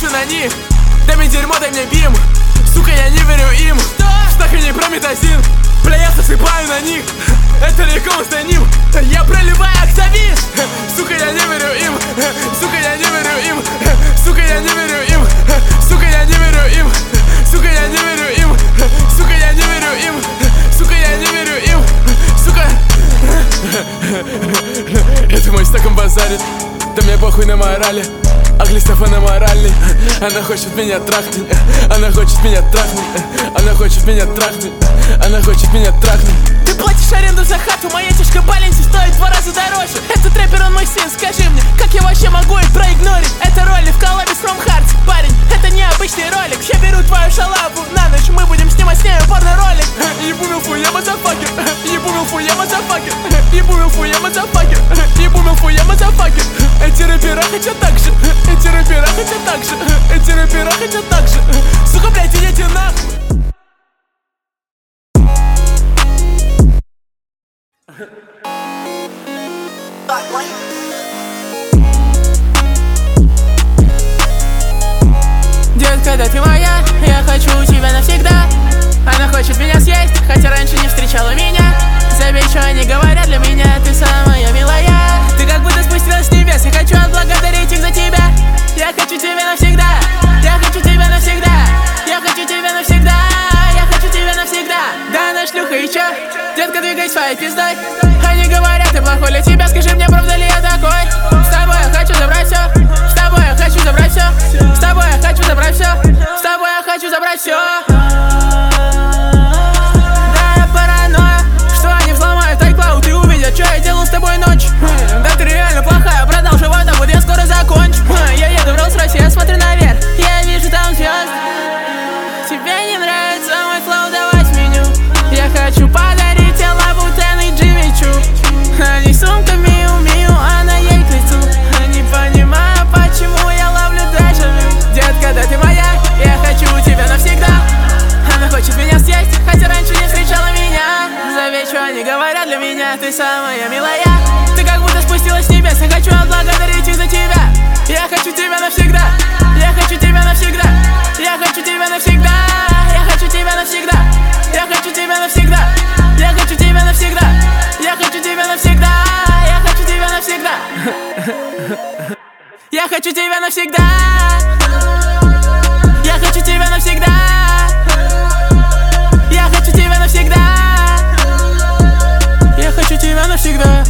брошу на них. Дай мне дерьмо, дай мне бим. Сука, я не верю им. Так и не прометазин. Бля, я засыпаю на них. Это легко устраним. Я проливаю октавин. Сука, я не верю им. Сука, я не верю им. Сука, я не верю им. Сука, я не верю им. Сука, я не верю им. Сука, я не верю им. Сука, я не верю им. Сука. Это мой стакан базарит. Да мне похуй на морали. А Глистефана моральный. Она хочет меня трахнуть. Она хочет меня трахнуть. Она хочет меня трахнуть. Она хочет меня трахнуть. Ты платишь аренду за хату, моя тяжка Баленси стоит в 2 раза дороже. Этот рэпер, он мой сын, скажи мне, как я вообще могу их проигнорить? Это ролик в коллабе с From Hearts. Парень, это необычный ролик. Я беру твою шалаву на ночь, мы будем снимать с нею порно-ролик. Ебу милфу, я мазафакер. Ебу милфу, я мазафакер. Ебу милфу, я мазафакер. Ебу милфу, я мазафакер. Эти рэпера хотят так же. Эти рэпера хотят так же. Эти рэпера хотят так же. Сука, блядь, идите нахуй. Детка, да ты моя, я хочу тебя навсегда. Она хочет меня съесть, хотя раньше не встречала меня. Забей, что они говорят, для меня ты самая милая. Ты как будто спустилась с небес, я хочу отблагодарить их за тебя. Я хочу тебя навсегда, я хочу тебя навсегда. Я хочу тебя навсегда, я хочу тебя навсегда. Да она шлюха и чё? Детка, двигай своей пиздой. Они говорят, ты плохой для тебя, скажи мне, правда ли я такой? С тобой я хочу забрать все, с тобой я хочу забрать все, с тобой я хочу забрать все, с тобой я хочу забрать все. Да, я паранойя, что они взломают iCloud и увидят, что я делал с тобой ночь. Да ты реально плохая, продал живот, а вот я скоро закончу. Я еду в Rolls-Royce, я смотрю наверх, я вижу там звезд. Тебе не нравится мой флоу, давай сменю. Я хочу подарить тебе Лабутен и Джимми Чу. Они сумка Миу-Миу, а на ей к лицу. Не понимаю, почему я ловлю дежавю. Детка, да ты моя, я хочу тебя навсегда. Она хочет меня съесть, хотя раньше не встречала меня. Заветь, что они говорят, для меня ты самая милая. Ты как будто спустилась с небес, я хочу отблагодарить их за тебя. Я хочу тебя навсегда, я хочу тебя навсегда. Я хочу тебя навсегда, я хочу тебя навсегда. Я хочу тебя навсегда, я хочу тебя навсегда. Я хочу тебя навсегда, я хочу тебя навсегда. Я хочу тебя навсегда. Я хочу тебя навсегда. Я хочу тебя навсегда. Я хочу тебя навсегда.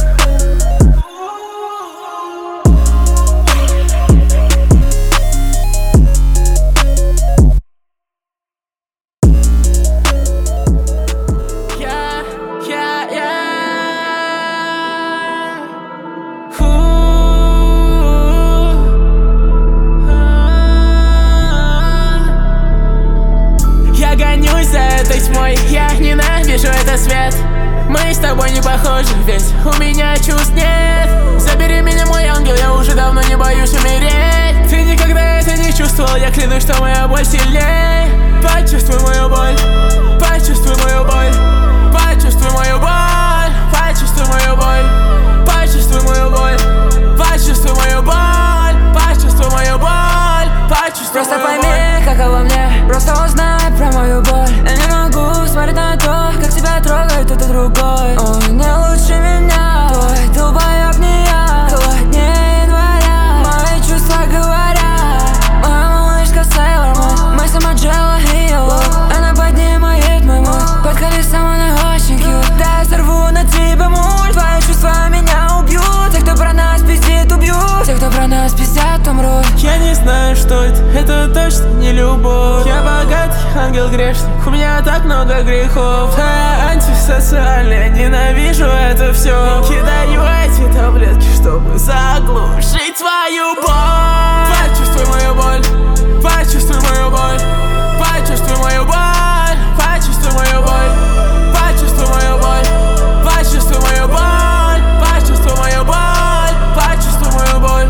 Я ненавижу этот свет. Мы с тобой не похожи, ведь у меня чувств нет. Забери меня, мой ангел, я уже давно не боюсь умереть. Ты никогда это не чувствовал, я клянусь, что моя боль сильнее. Почувствуй мою боль, почувствуй мою боль, почувствуй мою боль, почувствуй мою боль, почувствуй мою боль, почувствуй мою боль, почувствуй мою боль, почувствуй. Просто пойми, каково мне, просто узнай про мою боль. Я не могу смотреть на то, как тебя трогает кто-то другой. Он не лучше меня, твой долбоёб не я. Холоднее января, мои чувства говорят. Моя малышка Sailor Moon, мы сама Джелла и Йеллоу. Она поднимает мой мод, под колесом она очень кьют. Да, я сорву на тебе муль, твои чувства меня убьют. Те, кто про нас пиздит, убьют. Те, кто про нас пиздят, умрут. Я не знаю, что это точно не любовь. Я богатый ангел-грешник, у меня так много грехов. Я антисоциальный, я ненавижу это все. Кидаю эти таблетки, чтобы заглушить твою боль. Почувствуй мою боль, почувствуй мою боль, почувствуй мою боль, почувствуй мою боль, почувствуй мою боль, почувствуй мою боль, почувствуй мою боль, почувствуй мою боль.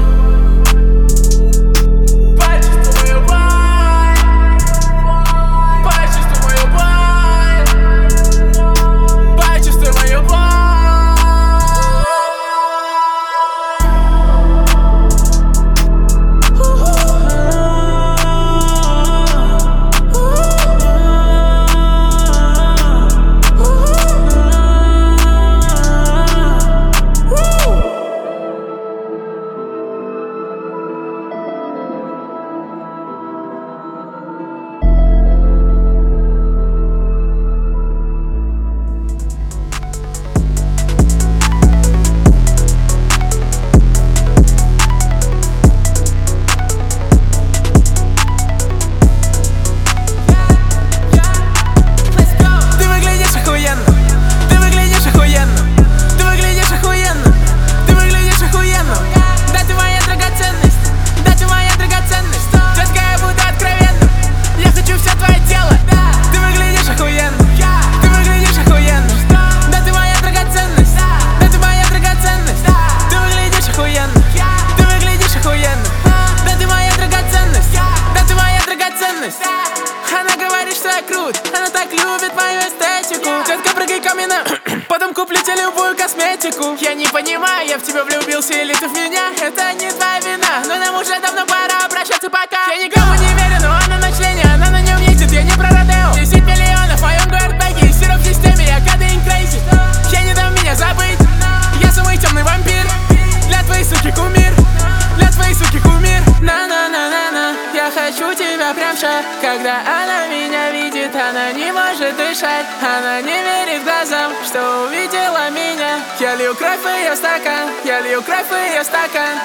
косметику. Я не понимаю, я в тебя влюбился или ты в меня. Это не твоя вина, но нам уже давно пора прощаться пока. Я никому не верю, но она на члене, она на нем ездит, я не про Родео. 10 миллионов в моем гардбэге, сироп в системе, я кадын крейзи. Я не дам меня забыть, я самый темный вампир. Для твоей суки кумир, для твоей суки кумир. На-на-на-на-на, я хочу тебя прям ща. Когда она меня видит, она не может дышать. Она не верит глазам, что увидела меня. Я лью кровь в ее стакан, я лью кровь в ее стакан.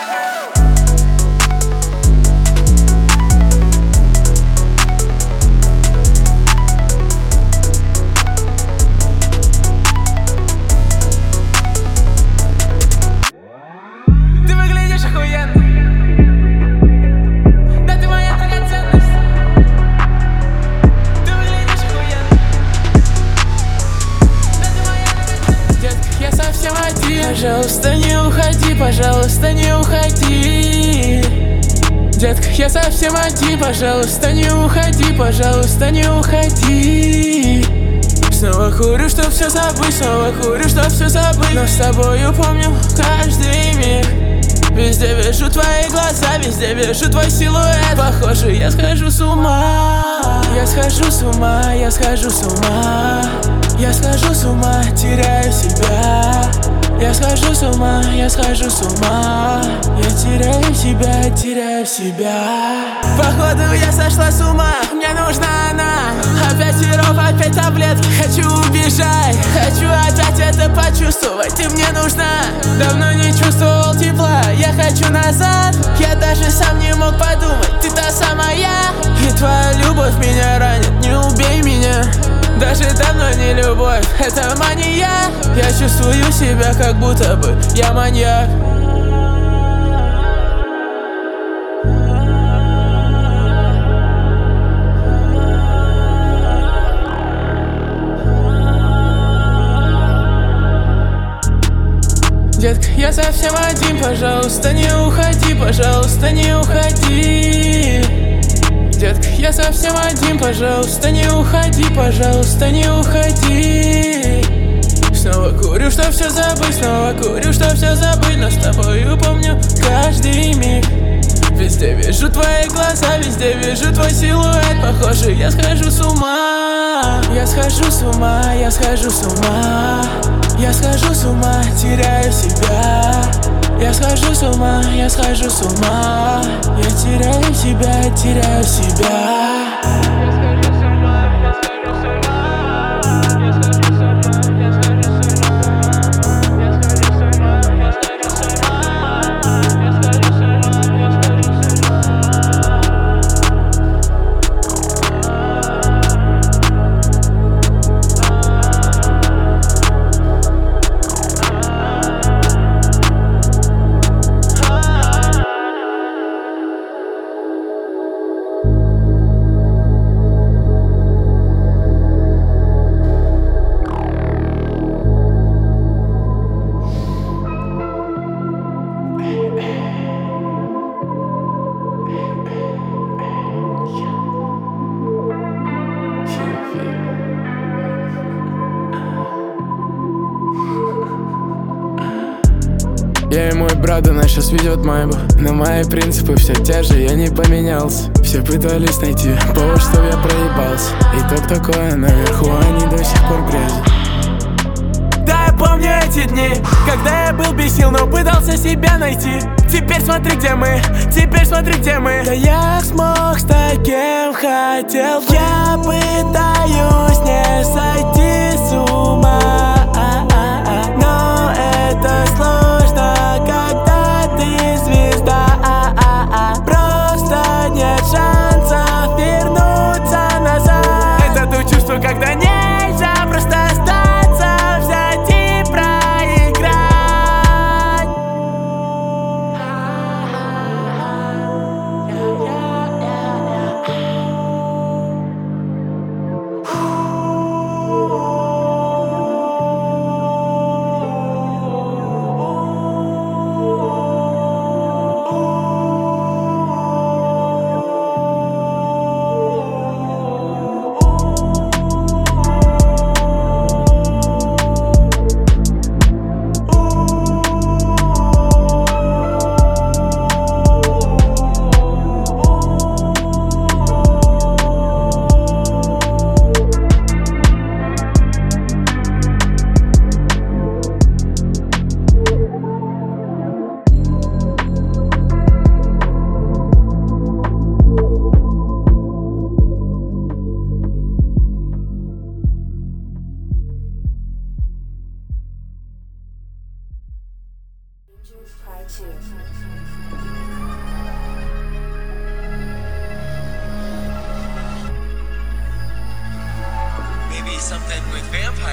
Ты выглядишь охуенно. Да ты моя драгоценность. Ты выглядишь охуенно. Да ты моя драгоценность. Детка, я совсем один. Пожалуйста, не уходи, пожалуйста, не уходи. Детка, я совсем один. Пожалуйста, не уходи, пожалуйста, не уходи. Снова курю, чтоб все забыть, снова курю, чтоб все забыть. Но с тобою помню каждый миг. Везде вижу твои глаза, везде вижу твой силуэт. Похоже, я схожу с ума. Я схожу с ума, я схожу с ума. Я схожу с ума, теряю себя. Я схожу с ума, я схожу с ума. Я теряю себя, теряю себя. Походу я сошла с ума, мне нужна она. Опять сироп, опять таблетки, хочу убежать. Хочу опять это почувствовать, ты мне нужна. Давно не чувствовал тепла, я хочу назад. Я даже сам не мог подумать, ты та самая. И твоя любовь меня ранит, не убей меня. Даже давно не любовь, это мания. Я чувствую себя, как будто бы я маньяк. Детка, я совсем один, пожалуйста, не уходи, пожалуйста, не уходи. Детка, я совсем один, пожалуйста, не уходи, пожалуйста, не уходи. Снова курю, чтоб все забыть, снова курю, чтоб все забыть. Но с тобою помню каждый миг. Везде вижу твои глаза, везде вижу твой силуэт. Похоже, я схожу с ума. Я схожу с ума, я схожу с ума. Я схожу с ума, теряю себя. Я схожу с ума, я схожу с ума. Я теряю себя, теряю себя. Я и мой брат, она сейчас ведет майбу. Но мои принципы все те же, я не поменялся. Все пытались найти повод, что я проебался. Итог такой, наверху они до сих пор грязят. Да, я помню эти дни, когда я был без сил, но пытался себя найти. Теперь смотри, где мы, теперь смотри, где мы. Да я смог стать кем хотел. Я пытаюсь не сойти с ума. Но это сложно, когда ты звезда. Просто нет шансов вернуться назад. Это то чувство, когда нельзя просто остаться, взять и проиграть.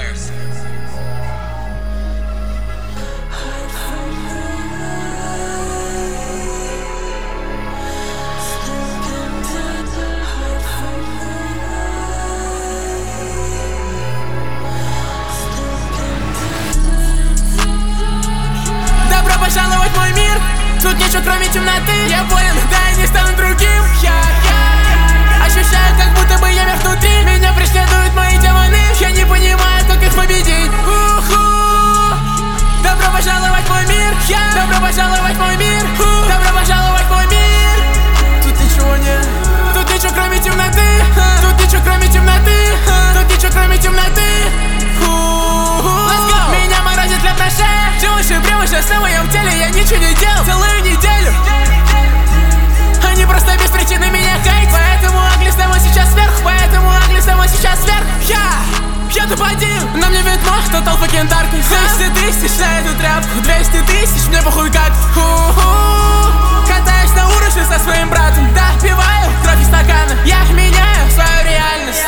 Пожаловать в мой мир, тут ничего кроме темноты. Я болен, да я не стану другим. Я ощущаю, как будто бы я мертв внутри. Меня преследуют мои демоны. Я не понимаю, как их победить. Добро пожаловать в мой мир. Добро пожаловать в мой мир. Добро пожаловать в мой мир. Тут ничего нет. Тут ничего кроме темноты. Тут ничего кроме темноты. Тут ничего кроме темноты. Меня морозит лед на шее. Все выше, превыше, в моем теле. Я ничего не делал целую неделю. Они просто без причины меня хейтят. Поэтому Агли снова сейчас вверх. Поэтому Агли снова сейчас вверх. Я топ-1. На мне видно, total fucking darkness. 200 тысяч на эту тряпку. 200 тысяч, мне похуй как. Катаюсь на уровне со своим братом. Допиваю кровь из стакана. Я меняю свою реальность.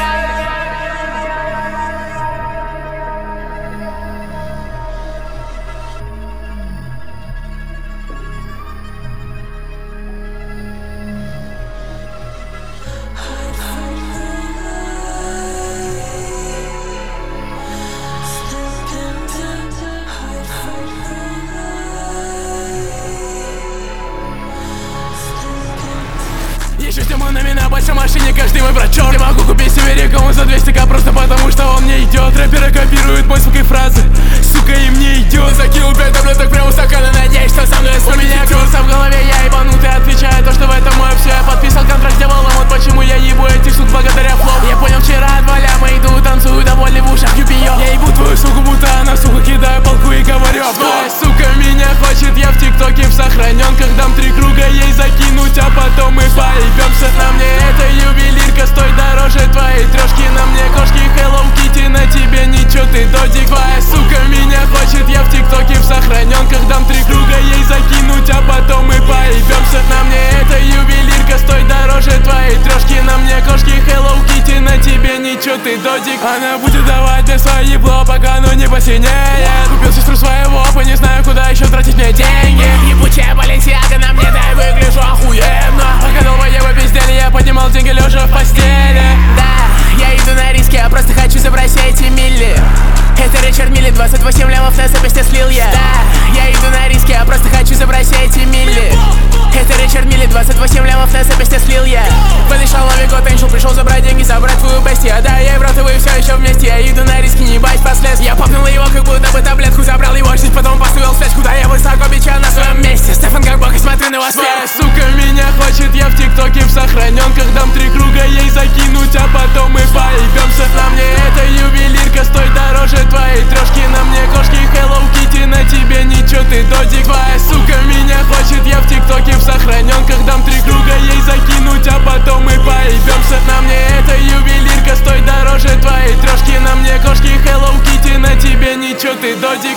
Ищу туманами на большой машине, каждый мой брат черт. Я могу купить себе рекому за 200к просто потому, что он мне идет. Рэперы копируют мой звук и фразы. Сука, им не идет. Закинул 5 таблеток прямо в стакан и надеюсь, что со мной у меня курса в голове, я ебанутый. Отвечаю то, что в этом мое все. Я подписал контракт с дьяволом, вот почему я ебу этих сук благодаря флоу. Я понял вчера от валя, мы иду, танцую, довольный в ушах юбиё. Я ебу твою суку, будто она, сука, кидаю палку и говорю: твоя сука меня хочет, я в тиктоке в сохраненках. Дам 3 круга ей закинуть, а потом мы поебемся. На мне эта ювелирка стоит дороже твоей трешки. На мне кошки Hello Kitty, на тебе ничего, ты додик. Твоя сука меня хочет, я в тиктоке в сохраненках. Дам 3 круга ей закинуть, а потом мы поебемся. На мне эта ювелирка стоит дороже твоей трешки. На мне кошки Hello Kitty, на тебе ничего, ты додик. Она будет давать мне свои ебло, пока оно не посинеет. Купил сестру своего, не знаю, куда еще тратить мне деньги. Ебучая Баленсиага на мне, да я выгляжу охуенно. Пока долбоебы пиздели, я поднимал деньги лежа в постели. Да, я иду на риски, я просто хочу забрать все эти милли. Это Ричард Милли, 28 лямов на запястье слил я. Да, я иду на риски, я просто хочу забрать все эти милли. Это Ричард Милли, 28 лямов на запястье слил я. Подошел Новый год, Эншел пришел забрать деньги, забрать твою бестию. Да, я и брат, и вы все еще вместе. Я иду на риски, не бать последствий. Я попнул его, как будто бы таблетку, забрал его жизнь, потом поставил связь, куда я высоко, бича на своем месте. Стефан как бог, и смотрю на вас. Твоя сука меня хочет, я в тиктоке в сохраненках. Дам 3 круга ей закинуть, а потом мы поебемся. На мне эта ювелирка стоит дороже твоей трешки. На мне кошки Hello Kitty, на тебе ничего, ты додик. Твоя сука меня хочет, я в тиктоке в сохраненках. Дам 3 круга ей закинуть, а потом мы поебемся. На мне эта ювелирка стоит дороже твоей трешки. На мне кошки Hello Kitty, на тебе ничего, ты додик.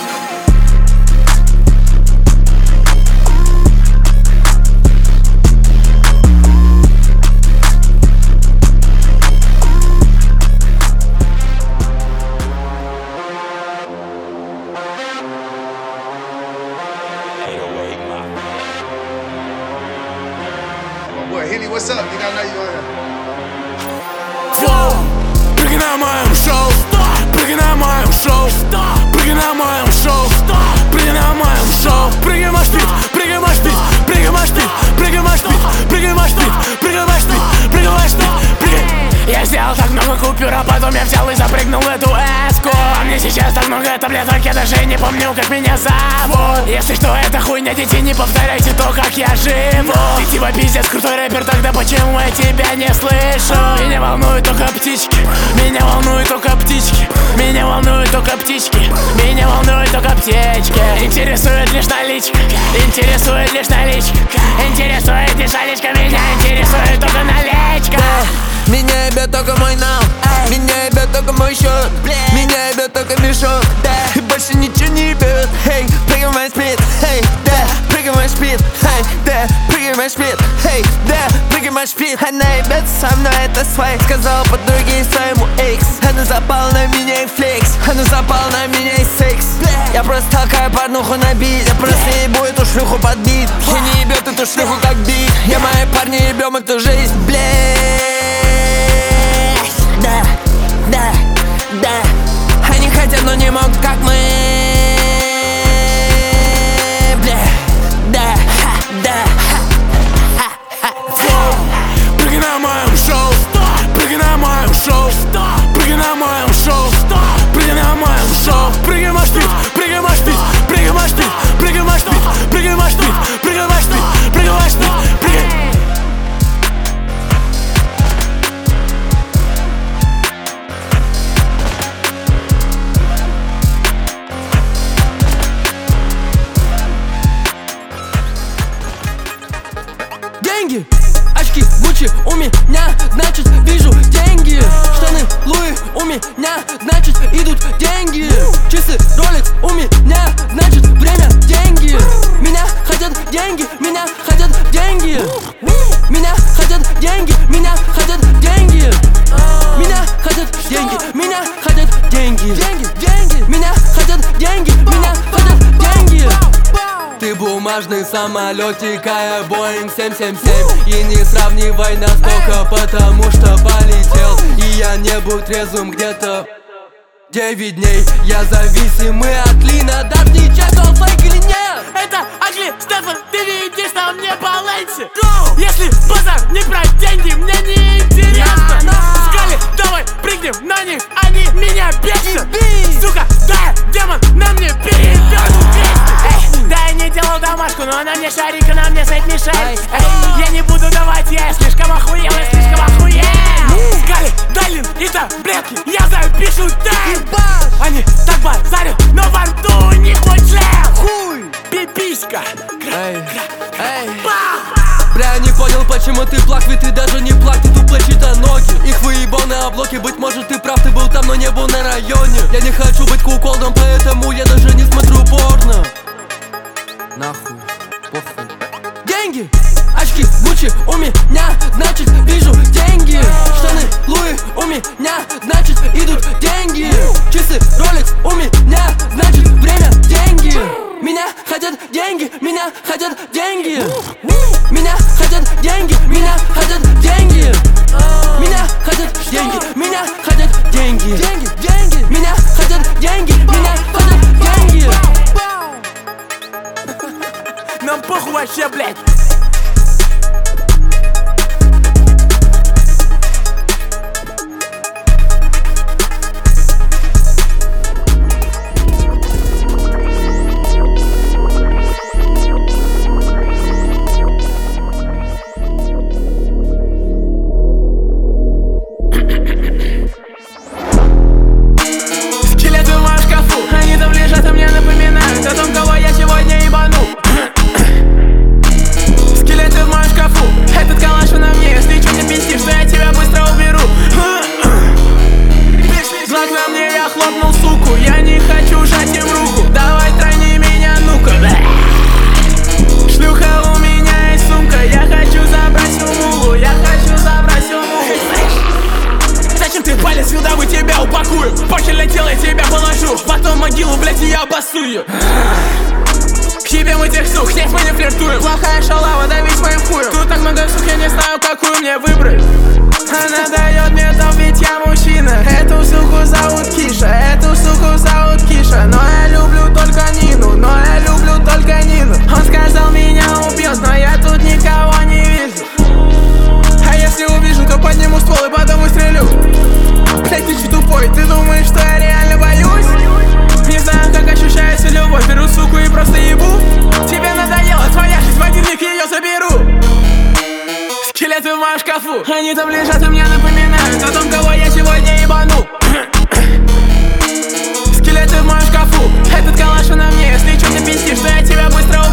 What's up? You gotta know you on here. Прыгай на моем шоу, прыгай на моем шоу, прыгай на моем шоу, прыгай на моем шоу. Прыгай маш бит, прыгай маш бит, прыгай маш бит, прыгай маш бит, прыгай маш бит, прыгай маш бит, прыгай маш бит, прыгай. Я сделал так много купюр, а потом я взял и запрыгнул в эту эску. А мне сейчас так много таблеток, я даже не помню, как меня зовут. Если что, это хуйня, дети, не повторяйте то, как я живу. Ты типа пиздец крутой рэпер, тогда почему я тебя не слышу? Меня волнуют только птички, меня волнуют только птички, меня волнуют только птички, меня волнуют только птички. Интересует лишь наличка, интересует лишь наличка, интересует лишь наличка, меня интересует только наличка. Меня ебет только мой нам, меня ебет только мой счет, меня ебет только мешок, да, и больше ничего не ебет. Эй, прыгай мой спид, эй, да, прыгай мой спид, эй, да, прыгай мой спид, эй, да, прыгай шпит. Она ебется со мной, это свайк. Сказала подруге своему экс. Она запала на меня и флекс. Она запала на меня и секс. Я просто толкаю порнуху на бит. Я просто ебу эту шлюху под бит. Я не ебет эту шлюху как бит. Я мои парни ебем эту жизнь, блядь. Да, да, да. Они хотят, но не могут, как мы. Бля, да, да. Прыгай на моем шоу, прыгай на моем шоу, прыгай на моем шоу, прыгай на моем шоу. Прыгай маш бит, прыгай маш бит, прыгай маш бит, прыгай маш бит, прыгай маш бит, прыгай маш бит, прыгай маш бит, прыгай. Деньги, очки, Гуччи у меня, значит вижу деньги. Штаны, Луи у меня, значит идут деньги. Часы, Rolex у меня, значит время, деньги. Меня хотят деньги, меня хотят деньги. Меня хотят деньги, меня хотят деньги. Меня хотят деньги, меня хотят деньги. Меня хотят деньги, меня хотят деньги. Ты бумажный самолетик, а я Boeing 777. И не сравнивай настолько, потому что полетел. И я не был трезвым где-то 9 дней. Я зависимый от Лина, даже не чек, он фейк или нет. Это Агли, Стефан, ты видишь, что мне по ленте. Если базар не про деньги, мне не интересно. Скали, давай прыгнем на них, они меня бесят. Сука, да, демон на мне перебьет. Да, я не делал домашку, но она мне шарик, она мне сайт мешает. Я не буду давать, я слишком охуел, я слишком охуел. Скали, Далин и таблетки, я запишу тег. Они так базарят, но во рту у них мой член. Хуй, пиписька. Бля, не понял, почему ты плак, ведь ты даже не плак, ты тупо чьи-то ноги. Их выебал на облоке, быть может ты прав, ты был там, но не был на районе. Я не хочу быть куколдом, поэтому я даже не смотрю порно. Нахуй, похуй. Деньги, очки, Гуччи у меня, значит вижу деньги. Штаны, Луи у меня, значит идут деньги. Часы, Rolex у меня, значит время, деньги. Меня хотят деньги, меня хотят деньги. Меня хотят деньги, меня хотят деньги. Меня хотят деньги, меня хотят деньги. Меня хотят деньги, меня хотят деньги. Нам похуй вообще, блядь. Скелеты в моем шкафу, они там лежат и мне напоминают о том, кого я сегодня ебану. Скелеты в моем шкафу, этот калаш на мне. Если чё не пиздишь, что я тебя быстро уберу. Глак на мне, я хлопнул суку. Я не хочу жать им руку. Давай тройни меня, ну-ка. Шлюха, у меня есть сумка. Я хочу забрать всю мулу. Я хочу забрать всю мулу. Зачем ты палец сюда, мы тебя упакую. Позже летел, я тебя положу. Потом могилу, блядь, и я обоссую. К тебе мы тех сук, нет, мы не флиртуем. Плохая шалава, давить моим хуем. Тут так много сук, я не знаю, какую мне выбрать. Она дает мне дом, ведь я мужчина. Эту суку зовут Киша, эту суку зовут Киша. Но я люблю только Нину, но я люблю только Нину. Он сказал, меня убьет, но я тут никого не вижу. А если увижу, то подниму ствол и потом выстрелю. Блядь, ты че тупой, ты думаешь, что я реально боюсь? Не знаю, как ощущается любовь, беру суку и просто ебу. Тебе надоело, твоя жизнь, в один миг ее заберу. Скелеты в моем шкафу, они там лежат и мне напоминают о том, кого я сегодня ебану. Скелеты в моем шкафу, этот калаш на мне. Если чё ты пиздишь, что я тебя быстро